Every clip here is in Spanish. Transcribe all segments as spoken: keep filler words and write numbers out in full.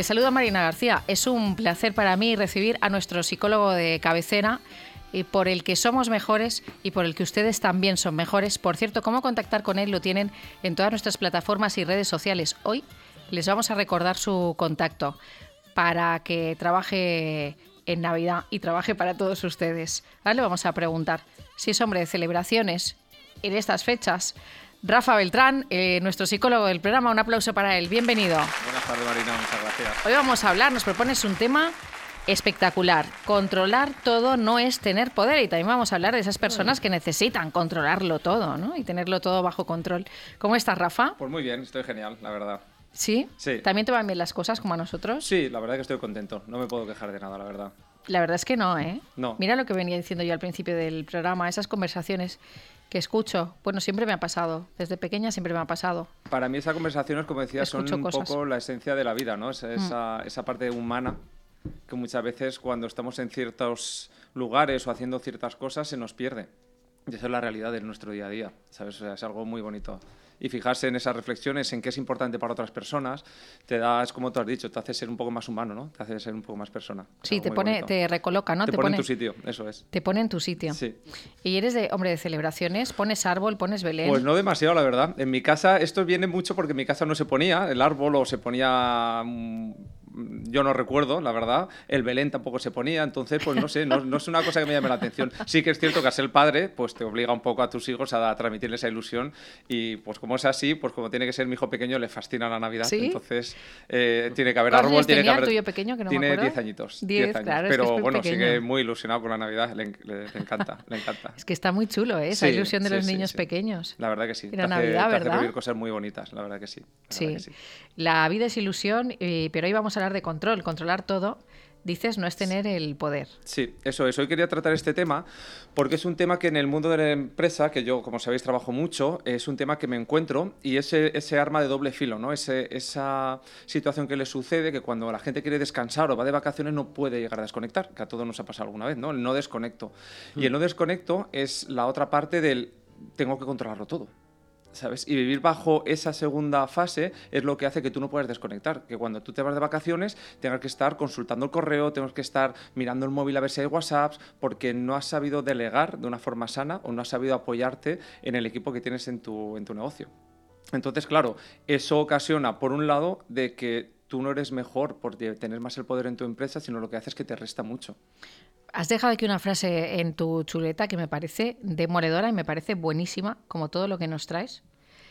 Te saluda Marina García. Es un placer para mí recibir a nuestro psicólogo de cabecera, y por el que somos mejores y por el que ustedes también son mejores. Por cierto, cómo contactar con él lo tienen en todas nuestras plataformas y redes sociales. Hoy les vamos a recordar su contacto para que trabaje en Navidad y trabaje para todos ustedes. Ahora le vamos a preguntar si es hombre de celebraciones en estas fechas. Rafa Beltrán, eh, nuestro psicólogo del programa, un aplauso para él. Bienvenido. Buenas tardes, Marina, muchas gracias. Hoy vamos a hablar, nos propones un tema espectacular. Controlar todo no es tener poder, y también vamos a hablar de esas personas que necesitan controlarlo todo, ¿no? Y tenerlo todo bajo control. ¿Cómo estás, Rafa? Pues muy bien, estoy genial, la verdad. ¿Sí? Sí. ¿También te van bien las cosas como a nosotros? Sí, la verdad que estoy contento, no me puedo quejar de nada, la verdad. La verdad es que no, ¿eh? No. Mira lo que venía diciendo yo al principio del programa, esas conversaciones que escucho. Bueno, siempre me ha pasado, desde pequeña siempre me ha pasado. Para mí esas conversaciones, como decía, son Escucho un cosas. poco la esencia de la vida, ¿no? Esa, Mm. esa, esa parte humana que muchas veces cuando estamos en ciertos lugares o haciendo ciertas cosas se nos pierde. Y esa es la realidad de nuestro día a día, ¿sabes? O sea, es algo muy bonito. Y fijarse en esas reflexiones, en qué es importante para otras personas, te da, es como tú has dicho, te hace ser un poco más humano, ¿no? Te hace ser un poco más persona. Es Sí, algo te muy pone, bonito. te recoloca, ¿no? Te, pone en tu sitio, eso es. Te pone en tu sitio. Sí. Y eres de hombre de celebraciones, pones árbol, pones Belén. Pues no demasiado, la verdad. En mi casa, esto viene mucho porque en mi casa no se ponía el árbol o se ponía... mm, yo no recuerdo, la verdad. El Belén tampoco se ponía, entonces, pues no sé, no, no es una cosa que me llame la atención. Sí que es cierto que al ser padre, pues te obliga un poco a tus hijos a, a transmitirles esa ilusión y pues como es así, pues como tiene que ser mi hijo pequeño, le fascina la Navidad, ¿Sí? entonces eh, tiene que haber ¿Cuántos árbol, años tiene que tenía haber... el tuyo pequeño, que no me tiene acuerdo? diez añitos, diez, diez años, claro, es que pero es muy bueno, pequeño. sigue muy ilusionado con la Navidad, le, le- le encanta, le encanta. Es que está muy chulo, ¿eh? Esa Sí, ilusión de sí, los sí, niños sí. pequeños. La verdad que sí. Y la te hace- Navidad, te hace ¿verdad? vivir cosas muy bonitas, la verdad que sí. la Sí. verdad que sí. La vida es ilusión, eh, pero hoy vamos a hablar de control. Controlar todo, dices, no es tener el poder. Sí, eso es. Hoy quería tratar este tema porque es un tema que en el mundo de la empresa, que yo, como sabéis, trabajo mucho, es un tema que me encuentro y ese, ese arma de doble filo, ¿no? Ese, esa situación que le sucede que cuando la gente quiere descansar o va de vacaciones no puede llegar a desconectar, que a todos nos ha pasado alguna vez, ¿no? El no desconecto. Y el no desconecto es la otra parte del tengo que controlarlo todo. ¿Sabes? Y vivir bajo esa segunda fase es lo que hace que tú no puedas desconectar. Que cuando tú te vas de vacaciones tengas que estar consultando el correo, tengas que estar mirando el móvil a ver si hay WhatsApps, porque no has sabido delegar de una forma sana o no has sabido apoyarte en el equipo que tienes en tu, en tu negocio. Entonces, claro, eso ocasiona, por un lado, de que tú no eres mejor por tener más el poder en tu empresa, sino lo que hace es que te resta mucho. Has dejado aquí una frase en tu chuleta que me parece demoledora y me parece buenísima, como todo lo que nos traes.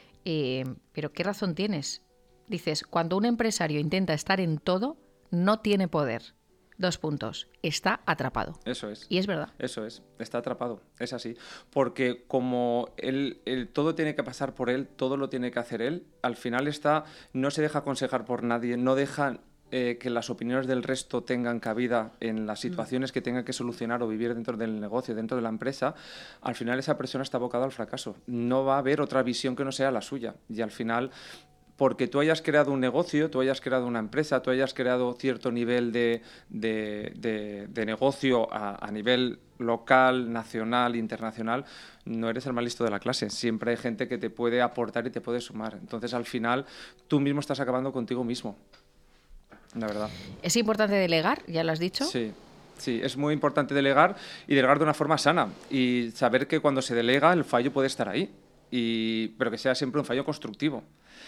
Eh, pero ¿qué razón tienes? Dices, cuando un empresario intenta estar en todo, no tiene poder. Dos puntos. Está atrapado. Eso es. Y es verdad. Eso es, está atrapado, es así. Porque como él, él- todo tiene que pasar por él, todo lo tiene que hacer él, al final está, no se deja aconsejar por nadie, no deja eh, que las opiniones del resto tengan cabida en las situaciones que tenga que solucionar o vivir dentro del negocio, dentro de la empresa, al final esa persona está abocada al fracaso. No va a haber otra visión que no sea la suya. Y al final... porque tú hayas creado un negocio, tú hayas creado una empresa, tú hayas creado cierto nivel de, de, de- de negocio a, a nivel local, nacional, internacional, no eres el más listo de la clase. Siempre hay gente que te puede aportar y te puede sumar. Entonces, al final, tú mismo estás acabando contigo mismo. La verdad. Es importante delegar, ya lo has dicho. Sí. Sí, es muy importante delegar y delegar de una forma sana y saber que cuando se delega el fallo puede estar ahí, y, pero que sea siempre un fallo constructivo.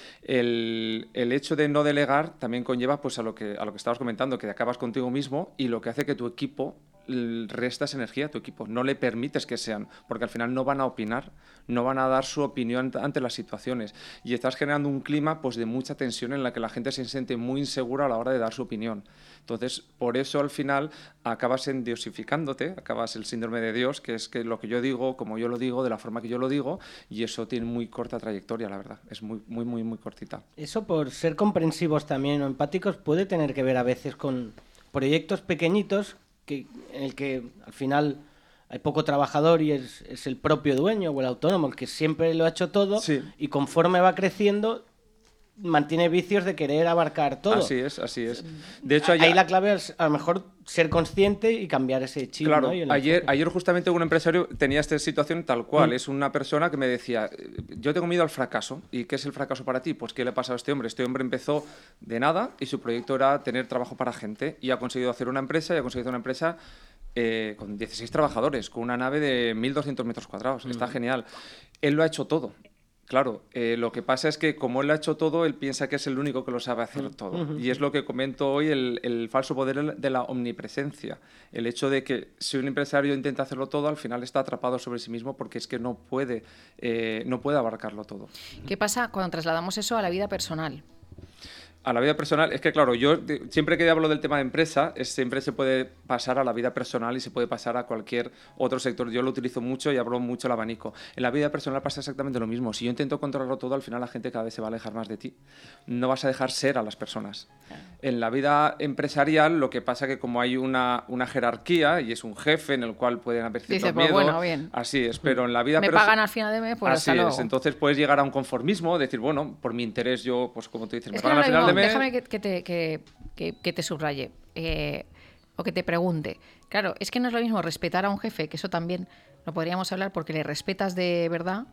El, el hecho de no delegar también conlleva pues, a, lo que, a lo que estabas comentando, que acabas contigo mismo y lo que hace que tu equipo l- restas energía a tu equipo, no le permites que sean, porque al final no van a opinar, no van a dar su opinión ante, ante las situaciones y estás generando un clima pues, de mucha tensión en la que la gente se siente muy insegura a la hora de dar su opinión. Entonces, por eso al final acabas endiosificándote, acabas el síndrome de Dios, que es que lo que yo digo, como yo lo digo, de la forma que yo lo digo, y eso tiene muy corta trayectoria, la verdad, es muy, muy, muy, muy cortita. Eso, por ser comprensivos también o empáticos, puede tener que ver a veces con proyectos pequeñitos que, en el que al final hay poco trabajador y es, es el propio dueño o el autónomo el que siempre lo ha hecho todo, Sí. y conforme va creciendo mantiene vicios de querer abarcar todo. Así es, así es. De hecho, ayer... Ahí la clave es a lo mejor ser consciente y cambiar ese chip. Claro, ¿no? ayer, ayer justamente un empresario tenía esta situación tal cual. Mm. Es una persona que me decía, yo tengo miedo al fracaso. ¿Y qué es el fracaso para ti? Pues ¿qué le ha pasado a este hombre? Este hombre empezó de nada y su proyecto era tener trabajo para gente y ha conseguido hacer una empresa y ha conseguido hacer una empresa eh, con dieciséis trabajadores, con una nave de mil doscientos metros cuadrados. Mm. Está genial. Él lo ha hecho todo. Claro, eh, lo que pasa es que como él lo ha hecho todo, él piensa que es el único que lo sabe hacer todo. Uh-huh. Y es lo que comento hoy, el, el falso poder de la omnipresencia. El hecho de que si un empresario intenta hacerlo todo, al final está atrapado sobre sí mismo porque es que no puede, eh, no puede abarcarlo todo. ¿Qué pasa cuando trasladamos eso a la vida personal? A la vida personal, es que claro, yo siempre que hablo del tema de empresa, es, siempre se puede pasar a la vida personal y se puede pasar a cualquier otro sector. Yo lo utilizo mucho y hablo mucho el abanico. En la vida personal pasa exactamente lo mismo. Si yo intento controlarlo todo, al final la gente cada vez se va a alejar más de ti. No vas a dejar ser a las personas. En la vida empresarial, lo que pasa es que como hay una, una jerarquía y es un jefe en el cual pueden haber ciertos Dice, pues miedos, bueno, bien. Así es, pero en la vida me personal... Me pagan al final de mes, pues así hasta es. luego. Entonces puedes llegar a un conformismo, decir, bueno, por mi interés yo, pues como tú dices, me es pagan que al final digo, de mes... Déjame que, que, te, que, que, que te subraye eh, o que te pregunte. Claro, es que no es lo mismo respetar a un jefe, que eso también lo podríamos hablar porque le respetas de verdad,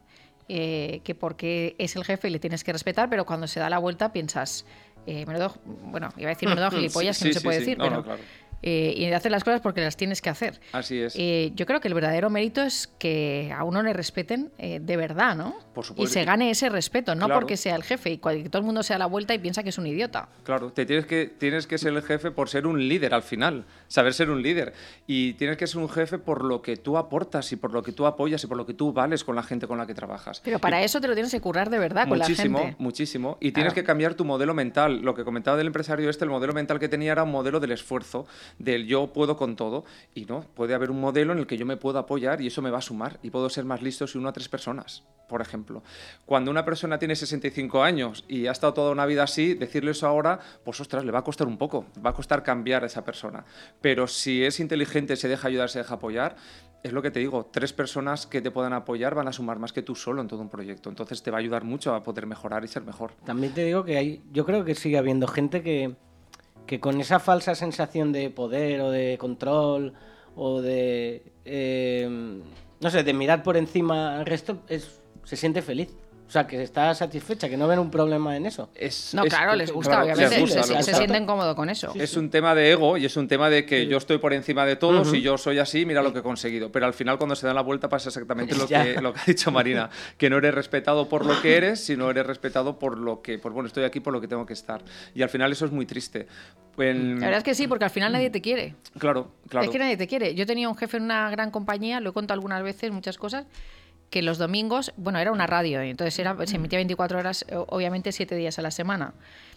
eh, que porque es el jefe y le tienes que respetar, pero cuando se da la vuelta piensas... Eh, menudo, bueno, iba a decir menudo gilipollas, sí, que no sí, se puede sí, decir, sí. No, pero... No, claro. Eh, y hacer las cosas porque las tienes que hacer. Así es. Eh, yo creo que el verdadero mérito es que a uno le respeten eh, de verdad, ¿no? Por supuesto. Y se gane ese respeto, no claro. porque sea el jefe y que todo el mundo se da la vuelta y piensa que es un idiota. Claro, te tienes que, tienes que ser el jefe por ser un líder al final, saber ser un líder. Y tienes que ser un jefe por lo que tú aportas y por lo que tú apoyas y por lo que tú vales con la gente con la que trabajas. Pero para y eso te lo tienes que currar de verdad con muchísimo, la gente. Muchísimo, Y tienes claro. que cambiar tu modelo mental. Lo que comentaba del empresario este, el modelo mental que tenía era un modelo del esfuerzo, del yo puedo con todo, y no, puede haber un modelo en el que yo me puedo apoyar y eso me va a sumar y puedo ser más listo si uno a tres personas, por ejemplo. Cuando una persona tiene sesenta y cinco años y ha estado toda una vida así, decirle eso ahora, pues ostras, le va a costar un poco, va a costar cambiar a esa persona. Pero si es inteligente, se deja ayudar, se deja apoyar, es lo que te digo, tres personas que te puedan apoyar van a sumar más que tú solo en todo un proyecto. Entonces te va a ayudar mucho a poder mejorar y ser mejor. También te digo que hay, yo creo que sigue habiendo gente que que con esa falsa sensación de poder o de control o de, eh, no sé, de mirar por encima al resto, es, se siente feliz. O sea, que está satisfecha, que no ven un problema en eso. Es, no, es, claro, les gusta, claro, obviamente. Les gusta, se, les se gusta. sienten cómodos con eso. Es un tema de ego y es un tema de que sí. yo estoy por encima de todos uh-huh. y yo soy así, mira lo que he conseguido. Pero al final, cuando se da la vuelta, pasa exactamente lo que, lo que ha dicho Marina, que no eres respetado por lo que eres, sino eres respetado por lo que, pues bueno, estoy aquí por lo que tengo que estar. Y al final eso es muy triste. En... La verdad es que sí, porque al final nadie te quiere. Claro, claro. Es que nadie te quiere. Yo tenía un jefe en una gran compañía, lo he contado algunas veces, muchas cosas, que los domingos, bueno, era una radio, entonces era, se emitía veinticuatro horas, obviamente siete días a la semana.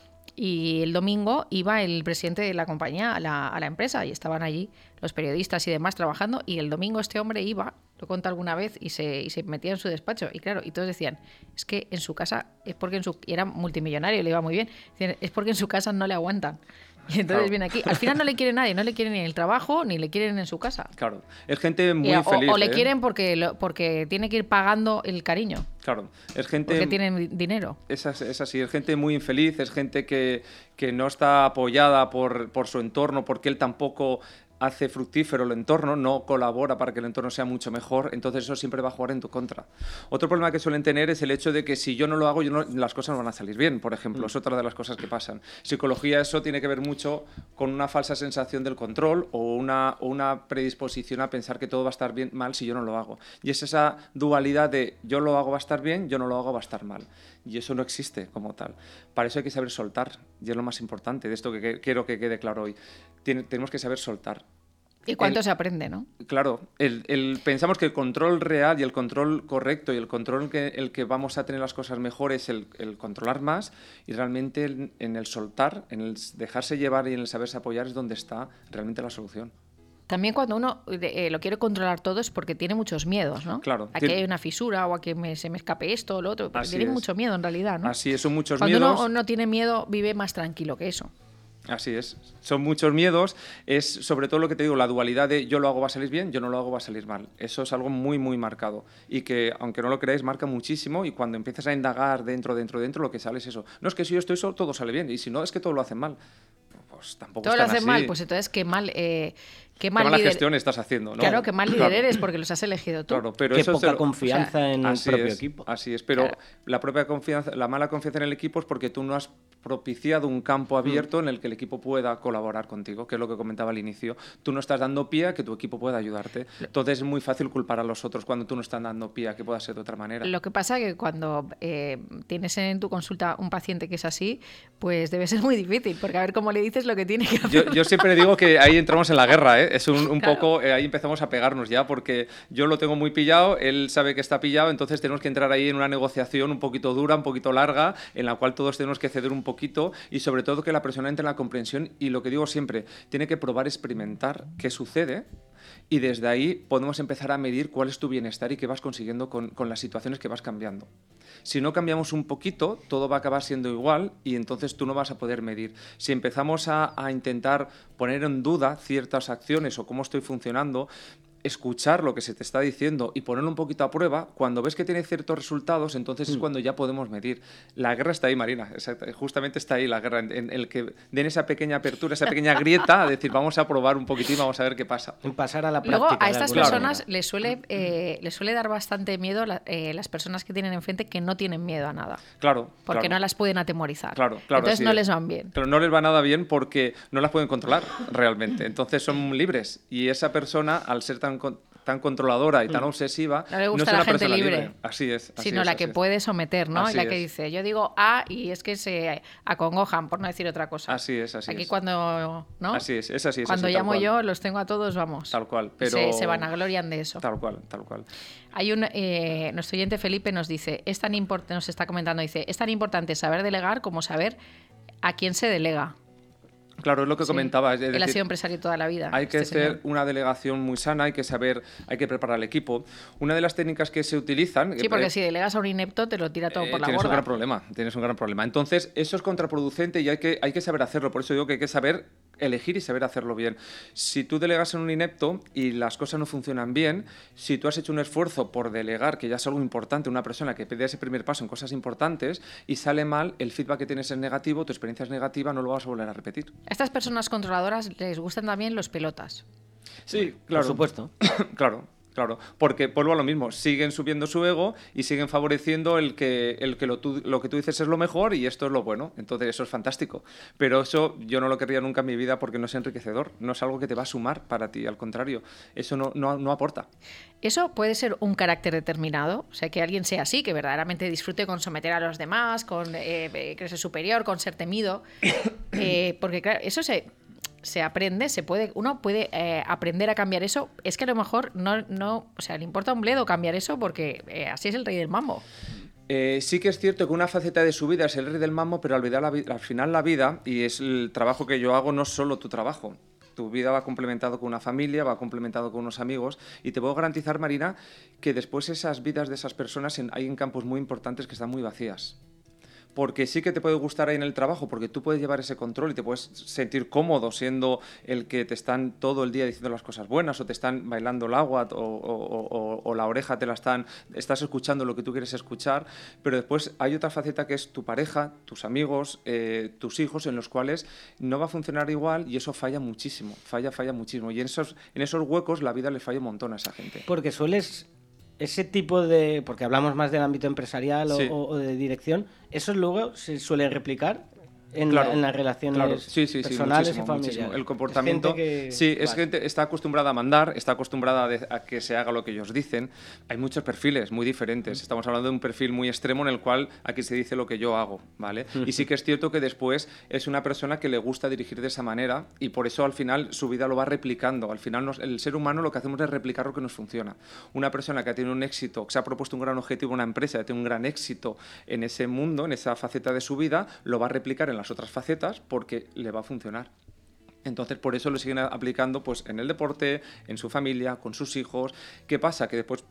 Y el domingo iba el presidente de la compañía a la, a la empresa y estaban allí los periodistas y demás trabajando, y el domingo este hombre iba, lo conté alguna vez, y se, y se metía en su despacho. Y claro, y todos decían, es que en su casa, es porque en su, y era multimillonario, le iba muy bien, decían, es porque en su casa no le aguantan. Y entonces claro. viene aquí. Al final no le quiere nadie, no le quieren ni en el trabajo, ni le quieren en su casa. Claro, es gente muy y, o, feliz. O le ¿eh? quieren porque, lo, porque tiene que ir pagando el cariño. Claro, es gente... Porque tienen dinero. Es, es así, es gente muy infeliz, es gente que, que no está apoyada por, por su entorno, porque él tampoco hace fructífero el entorno, no colabora para que el entorno sea mucho mejor, entonces eso siempre va a jugar en tu contra. Otro problema que suelen tener es el hecho de que si yo no lo hago, yo no, las cosas no van a salir bien, por ejemplo, mm. es otra de las cosas que pasan. Psicología, eso tiene que ver mucho con una falsa sensación del control o una, o una predisposición a pensar que todo va a estar bien mal si yo no lo hago. Y es esa dualidad de yo lo hago va a estar bien, yo no lo hago va a estar mal. Y eso no existe como tal. Para eso hay que saber soltar, y es lo más importante de esto que, que quiero que quede claro hoy. Tien, tenemos que saber soltar. ¿Y cuánto el, se aprende, no? Claro, el, el, pensamos que el control real y el control correcto y el control que el que vamos a tener las cosas mejor es el, el controlar más, y realmente el, en el soltar, en el dejarse llevar y en el saberse apoyar es donde está realmente la solución. También cuando uno eh, lo quiere controlar todo es porque tiene muchos miedos, ¿no? Claro. A que hay una fisura o a que me, se me escape esto o lo otro. Porque tiene es. mucho miedo en realidad, ¿no? Así es, son muchos cuando miedos. Cuando uno no tiene miedo, vive más tranquilo que eso. Así es. Son muchos miedos. Es sobre todo lo que te digo, la dualidad de yo lo hago va a salir bien, yo no lo hago va a salir mal. Eso es algo muy, muy marcado. Y que, aunque no lo creáis, marca muchísimo. Y cuando empiezas a indagar dentro, dentro, dentro, lo que sale es eso. No es que si yo estoy solo, todo sale bien. Y si no, es que todo lo hacen mal. Pues tampoco todo lo hacen hacen mal, pues entonces qué mal... Eh... Qué, mal qué mala líder... gestión estás haciendo, ¿no? Claro, qué mal líder claro. eres porque los has elegido tú. Claro, pero qué eso poca lo... confianza o sea, en el propio es, equipo. Así es, pero claro. la propia confianza, la mala confianza en el equipo es porque tú no has propiciado un campo abierto mm. en el que el equipo pueda colaborar contigo, que es lo que comentaba al inicio. Tú no estás dando pie a que tu equipo pueda ayudarte. Entonces es muy fácil culpar a los otros cuando tú no estás dando pie a que pueda ser de otra manera. Lo que pasa es que cuando eh, tienes en tu consulta un paciente que es así, pues debe ser muy difícil, porque a ver cómo le dices lo que tiene que hacer. Yo, yo siempre digo que ahí entramos en la guerra, ¿eh? Es un, un claro. poco, eh, ahí empezamos a pegarnos ya, porque yo lo tengo muy pillado, él sabe que está pillado, entonces tenemos que entrar ahí en una negociación un poquito dura, un poquito larga, en la cual todos tenemos que ceder un poquito y sobre todo que la persona entre en la comprensión y lo que digo siempre, tiene que probar, experimentar qué sucede y desde ahí podemos empezar a medir cuál es tu bienestar y qué vas consiguiendo con, con las situaciones que vas cambiando. Si no cambiamos un poquito, todo va a acabar siendo igual y entonces tú no vas a poder medir. Si empezamos a, a intentar poner en duda ciertas acciones o cómo estoy funcionando, escuchar lo que se te está diciendo y ponerlo un poquito a prueba, cuando ves que tiene ciertos resultados, entonces es cuando ya podemos medir. La guerra está ahí, Marina, exacto, justamente está ahí la guerra, en, en el que den esa pequeña apertura, esa pequeña grieta, a decir, vamos a probar un poquitín, vamos a ver qué pasa. Pasar a la práctica. Luego, a estas personas manera. les suele, eh, les suele dar bastante miedo la, eh, las personas que tienen enfrente que no tienen miedo a nada. Claro. Porque claro. no las pueden atemorizar. Claro, claro. Entonces no es. les van bien. Pero no les va nada bien porque no las pueden controlar realmente. Entonces son libres. Y esa persona, al ser tan... tan controladora y tan obsesiva, no le gusta no es la una gente persona libre. libre. Así es. Así sino es, la así que es. puede someter, ¿no? Así y la que es. dice, yo digo A y es que se acongojan, por no decir otra cosa. Así es, así Aquí es. cuando, ¿no? Así es, es así. Es cuando así, llamo tal cual. yo, los tengo a todos, vamos. Tal cual, pero... Se, se vanaglorian de eso. Tal cual, tal cual. Hay un, eh, nuestro oyente Felipe nos dice, es tan importante, nos está comentando, dice, es tan importante saber delegar como saber a quién se delega. Claro, es lo que Sí. comentaba. Es decir, Él ha sido empresario toda la vida. hay que este hacer señor. una delegación muy sana, hay que saber, hay que preparar el equipo. Una de las técnicas que se utilizan... Sí, porque eh, si delegas a un inepto te lo tira todo eh, por la tienes borda. un gran problema, tienes un gran problema. Entonces, eso es contraproducente y hay que, hay que saber hacerlo. Por eso digo que hay que saber elegir y saber hacerlo bien. Si tú delegas en un inepto y las cosas no funcionan bien, si tú has hecho un esfuerzo por delegar, que ya es algo importante, una persona que pide ese primer paso en cosas importantes y sale mal, el feedback que tienes es negativo, tu experiencia es negativa, no lo vas a volver a repetir. A estas personas controladoras les gustan también los pelotas. Sí, claro. Por supuesto. Claro. Claro, porque vuelvo a lo mismo, siguen subiendo su ego y siguen favoreciendo el que, el que lo, tú, lo que tú dices es lo mejor y esto es lo bueno. Entonces eso es fantástico. Pero eso yo no lo querría nunca en mi vida porque no es enriquecedor, no es algo que te va a sumar para ti, al contrario, eso no, no, no aporta. Eso puede ser un carácter determinado, o sea, que alguien sea así, que verdaderamente disfrute con someter a los demás, con eh, creerse superior, con ser temido, eh, porque claro, eso se... se aprende, se puede, uno puede eh, aprender a cambiar eso. Es que a lo mejor no, no, o sea, le importa un bledo cambiar eso porque eh, así es el rey del mambo. Eh, sí que es cierto que una faceta de su vida es el rey del mambo, pero al, vida, la, al final la vida, y es el trabajo que yo hago, no es solo tu trabajo. Tu vida va complementado con una familia, va complementado con unos amigos y te puedo garantizar, Marina, que después esas vidas de esas personas en, hay en campos muy importantes que están muy vacías. Porque sí que te puede gustar ahí en el trabajo, porque tú puedes llevar ese control y te puedes sentir cómodo siendo el que te están todo el día diciendo las cosas buenas o te están bailando el agua o, o, o, o la oreja te la están... Estás escuchando lo que tú quieres escuchar, pero después hay otra faceta que es tu pareja, tus amigos, eh, tus hijos, en los cuales no va a funcionar igual y eso falla muchísimo, falla, falla muchísimo. Y en esos, en esos huecos la vida le falla un montón a esa gente. Porque sueles... Ese tipo de... Porque hablamos más del ámbito empresarial o, sí. o, o de dirección, ¿eso luego se suele replicar en, claro, la, en las relaciones claro. sí, sí, personales sí, y familiares? Muchísimo. El comportamiento... Es gente que... Sí, es gente que está acostumbrada a mandar, está acostumbrada a, de, a que se haga lo que ellos dicen. Hay muchos perfiles muy diferentes. Estamos hablando de un perfil muy extremo en el cual aquí se dice lo que yo hago, ¿vale? Y sí que es cierto que después es una persona que le gusta dirigir de esa manera y por eso al final su vida lo va replicando. Al final nos, el ser humano lo que hacemos es replicar lo que nos funciona. Una persona que ha tenido un éxito, que se ha propuesto un gran objetivo, una empresa que tiene un gran éxito en ese mundo, en esa faceta de su vida, lo va a replicar en las otras facetas porque le va a funcionar. Entonces, por eso lo siguen aplicando pues, en el deporte, en su familia, con sus hijos. ¿Qué pasa? Que después,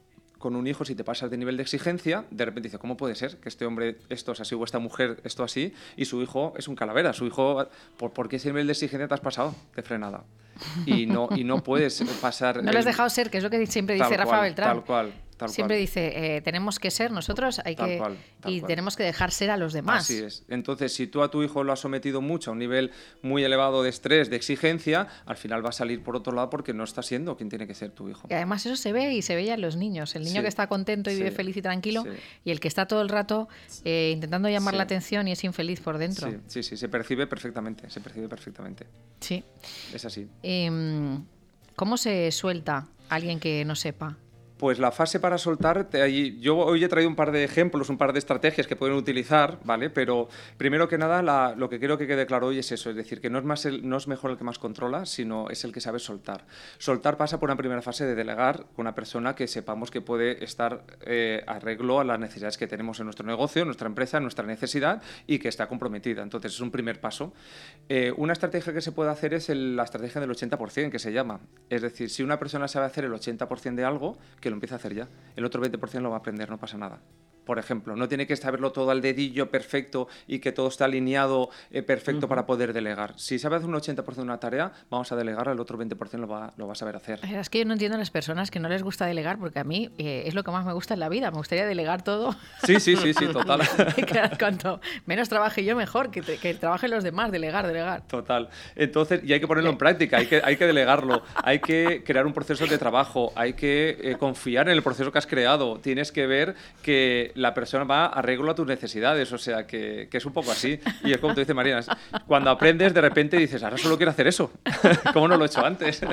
con un hijo, si te pasas de nivel de exigencia, de repente dices, ¿cómo puede ser que este hombre esto es así o esta mujer esto así y su hijo es un calavera? Su hijo, ¿por, ¿por qué ese nivel de exigencia te has pasado de frenada? Y no, y no puedes pasar... No el... le has dejado ser, que es lo que siempre dice tal Rafa cual, Beltrán. Tal cual. Tal Siempre cual. dice, eh, tenemos que ser nosotros, hay Tal que cual, tal y cual. tenemos que dejar ser a los demás. Así es. Entonces, si tú a tu hijo lo has sometido mucho a un nivel muy elevado de estrés, de exigencia, al final va a salir por otro lado porque no está siendo quien tiene que ser tu hijo. Y además eso se ve y se ve ya en los niños. El niño Sí, que está contento y sí, vive feliz y tranquilo sí. y el que está todo el rato eh, intentando llamar Sí. la atención y es infeliz por dentro. Sí, sí, sí, se percibe perfectamente, se percibe perfectamente. Sí. Es así. Eh, ¿Cómo se suelta alguien que no sepa? Pues la fase para soltar, te- ahí- yo hoy he traído un par de ejemplos, un par de estrategias que pueden utilizar, ¿vale? Pero primero que nada, la- lo que quiero que quede claro hoy es eso, es decir, que no es, más el- no es mejor el que más controla, sino es el que sabe soltar. Soltar pasa por una primera fase de delegar con una persona que sepamos que puede estar eh, arreglo a las necesidades que tenemos en nuestro negocio, en nuestra empresa, en nuestra necesidad y que está comprometida. Entonces es un primer paso. Eh, una estrategia que se puede hacer es el- la estrategia del ochenta por ciento, que se llama. Es decir, si una persona sabe hacer el ochenta por ciento de algo, que lo empieza a hacer ya. El otro veinte por ciento lo va a aprender, no pasa nada. Por ejemplo, no tiene que saberlo todo al dedillo perfecto y que todo está alineado eh, perfecto uh-huh. para poder delegar. Si sabe hacer un ochenta por ciento de una tarea, vamos a delegar, el otro veinte por ciento lo va, lo va a saber hacer. Es que yo no entiendo a las personas que no les gusta delegar, porque a mí eh, es lo que más me gusta en la vida. Me gustaría delegar todo. Sí, sí, sí, sí, total. Cuanto menos trabaje yo, mejor. Que, que trabajen los demás, delegar, delegar. Total. Entonces, y hay que ponerlo en práctica, hay que, hay que delegarlo, hay que crear un proceso de trabajo, hay que eh, confiar en el proceso que has creado. Tienes que ver que la persona va a arreglo a tus necesidades, o sea, que, que es un poco así. Y es como tú dices, Marina, cuando aprendes, de repente dices, ahora solo quiero hacer eso. ¿Cómo no lo he hecho antes?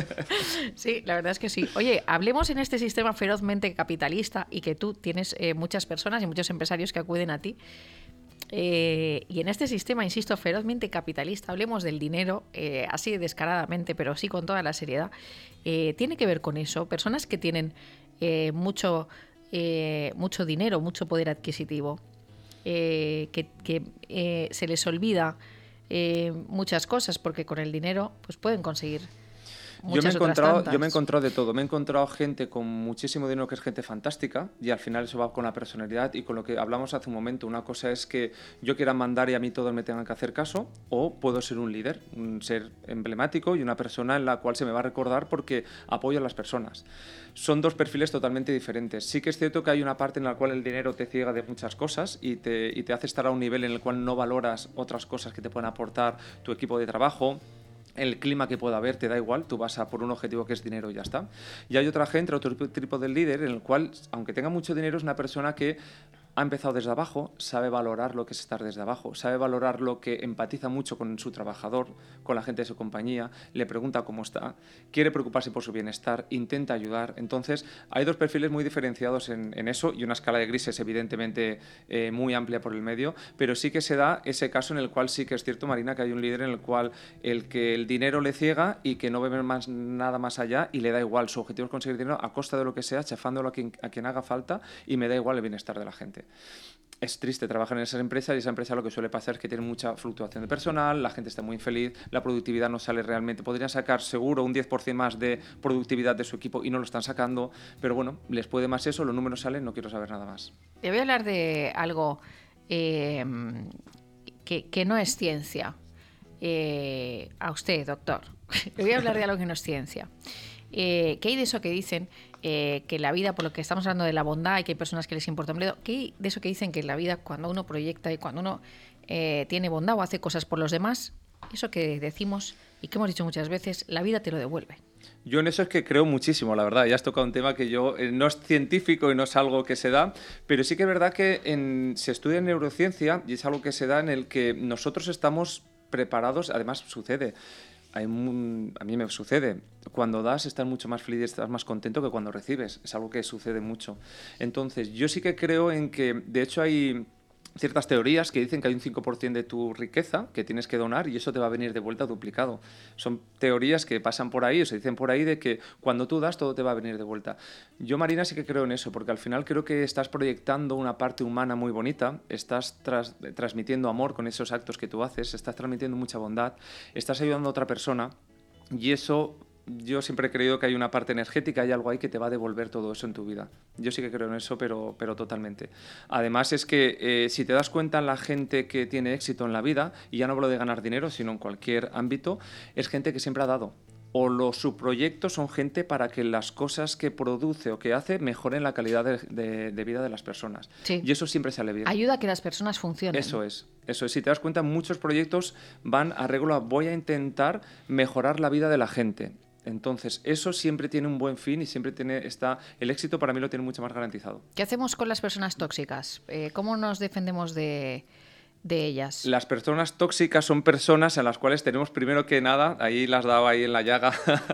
Sí, la verdad es que sí. Oye, hablemos en este sistema ferozmente capitalista y que tú tienes eh, muchas personas y muchos empresarios que acuden a ti. Eh, y en este sistema, insisto, ferozmente capitalista, hablemos del dinero, eh, así descaradamente, pero sí con toda la seriedad. Eh, tiene que ver con eso. Personas que tienen eh, mucho... Eh, mucho dinero, mucho poder adquisitivo, eh, que, que eh, se les olvida eh, muchas cosas porque con el dinero pues pueden conseguir yo me, he encontrado, yo me he tantas. encontrado de todo. Me he encontrado gente con muchísimo dinero que es gente fantástica y al final eso va con la personalidad y con lo que hablamos hace un momento. Una cosa es que yo quiera mandar y a mí todos me tengan que hacer caso, o puedo ser un líder, un ser emblemático y una persona en la cual se me va a recordar porque apoyo a las personas. Son dos perfiles totalmente diferentes. Sí que es cierto que hay una parte en la cual el dinero te ciega de muchas cosas y te, y te hace estar a un nivel en el cual no valoras otras cosas que te pueden aportar tu equipo de trabajo. El clima que pueda haber, te da igual, tú vas a por un objetivo que es dinero y ya está. Y hay otra gente, otro tipo de líder, en el cual, aunque tenga mucho dinero, es una persona que ha empezado desde abajo, sabe valorar lo que es estar desde abajo, sabe valorar lo que empatiza mucho con su trabajador, con la gente de su compañía, le pregunta cómo está, quiere preocuparse por su bienestar, intenta ayudar. Entonces, hay dos perfiles muy diferenciados en, en eso y una escala de grises evidentemente eh, muy amplia por el medio, pero sí que se da ese caso en el cual sí que es cierto, Marina, que hay un líder en el cual el que el dinero le ciega y que no ve más, nada más allá y le da igual, su objetivo es conseguir dinero a costa de lo que sea, chafándolo a quien, a quien haga falta y me da igual el bienestar de la gente. Es triste trabajar en esas empresas y esa empresa lo que suele pasar es que tiene mucha fluctuación de personal, la gente está muy infeliz, la productividad no sale realmente. Podrían sacar seguro un diez por ciento más de productividad de su equipo y no lo están sacando, pero bueno, les puede más eso, los números salen, no quiero saber nada más. Te voy a hablar de algo eh, que, que no es ciencia. Eh, a usted, doctor. Le voy a hablar de algo que no es ciencia. Eh, ¿Qué hay de eso que dicen eh, que la vida, por lo que estamos hablando de la bondad y que hay personas que les importa un bledo, qué hay de eso que dicen que la vida, cuando uno proyecta y cuando uno eh, tiene bondad o hace cosas por los demás, eso que decimos y que hemos dicho muchas veces, la vida te lo devuelve? Yo en eso es que creo muchísimo, la verdad. Ya has tocado un tema que yo eh, no es científico y no es algo que se da, pero sí que es verdad que en, se estudia en neurociencia y es algo que se da en el que nosotros estamos preparados, además sucede. Hay un, a mí me sucede, cuando das estás mucho más feliz, estás más contento que cuando recibes, es algo que sucede mucho. Entonces yo sí que creo en que, de hecho hay ciertas teorías que dicen que hay un cinco por ciento de tu riqueza que tienes que donar y eso te va a venir de vuelta duplicado. Son teorías que pasan por ahí o se dicen por ahí de que cuando tú das todo te va a venir de vuelta. Yo, Marina, sí que creo en eso, porque al final creo que estás proyectando una parte humana muy bonita, estás tras, transmitiendo amor con esos actos que tú haces, estás transmitiendo mucha bondad, estás ayudando a otra persona y eso yo siempre he creído que hay una parte energética, hay algo ahí que te va a devolver todo eso en tu vida. Yo sí que creo en eso, pero, pero totalmente. Además es que eh, si te das cuenta, la gente que tiene éxito en la vida, y ya no hablo de ganar dinero, sino en cualquier ámbito, es gente que siempre ha dado. O los subproyectos son gente para que las cosas que produce o que hace mejoren la calidad de, de, de vida de las personas. Sí. Y eso siempre sale bien. Ayuda a que las personas funcionen. Eso es, eso es. Si te das cuenta, muchos proyectos van a regla, voy a intentar mejorar la vida de la gente. Entonces, eso siempre tiene un buen fin y siempre tiene está el éxito para mí lo tiene mucho más garantizado. ¿Qué hacemos con las personas tóxicas? Eh, ¿Cómo nos defendemos de, de ellas? Las personas tóxicas son personas a las cuales tenemos primero que nada, ahí las daba ahí en la llaga,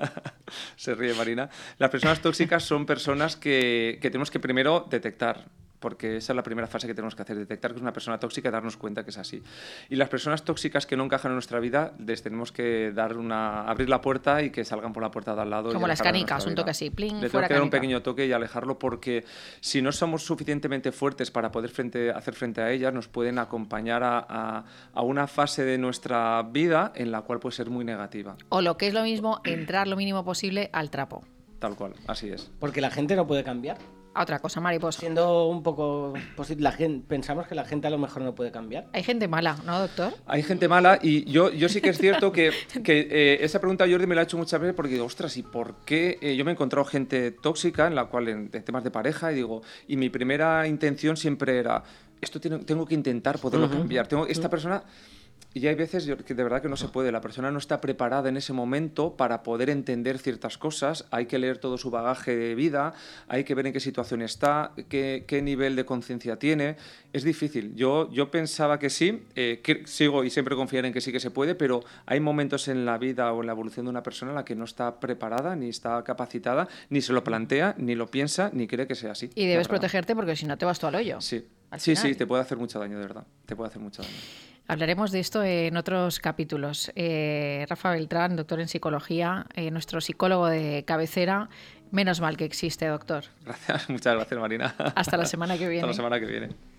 se ríe Marina, las personas tóxicas son personas que, que tenemos que primero detectar. Porque esa es la primera fase que tenemos que hacer, detectar que es una persona tóxica y darnos cuenta que es así. Y las personas tóxicas que no encajan en nuestra vida, les tenemos que dar una, abrir la puerta y que salgan por la puerta de al lado. Como y las canicas, un toque así, pling, le fuera tengo que dar un canica. pequeño toque y alejarlo, porque si no somos suficientemente fuertes para poder frente, hacer frente a ellas, nos pueden acompañar a, a, a una fase de nuestra vida en la cual puede ser muy negativa. O lo que es lo mismo, entrar lo mínimo posible al trapo. Tal cual, así es. Porque la gente no puede cambiar. A otra cosa, mariposa. Siendo un poco posit- la gente, pensamos que la gente a lo mejor no puede cambiar. Hay gente mala, ¿no, doctor? Hay gente mala y yo, yo sí que es cierto que, que eh, esa pregunta Jordi me la ha hecho muchas veces porque digo, ostras, ¿y por qué? Eh, yo me he encontrado gente tóxica en la cual en, en temas de pareja y digo, y mi primera intención siempre era, esto tiene, tengo que intentar poderlo Uh-huh. cambiar. Tengo, esta persona... Y hay veces yo- que de verdad que no se puede. La persona no está preparada en ese momento para poder entender ciertas cosas. Hay que leer todo su bagaje de vida, hay que ver en qué situación está, qué, qué nivel de conciencia tiene. Es difícil. Yo, yo pensaba que sí, eh, que sigo y siempre confiar en que sí que se puede, pero hay momentos en la vida o en la evolución de una persona en la que no está preparada, ni está capacitada, ni se lo plantea, ni lo piensa, ni cree que sea así. Y la debes verdad. protegerte porque si no te vas tú al hoyo. Sí, Al sí, final. sí, te puede hacer mucho daño, de verdad. Te puede hacer mucho daño. Hablaremos de esto en otros capítulos. Eh, Rafa Beltrán, doctor en psicología, eh, nuestro psicólogo de cabecera. Menos mal que existe, doctor. Gracias, muchas gracias, Marina. Hasta la semana que viene. Hasta la semana que viene.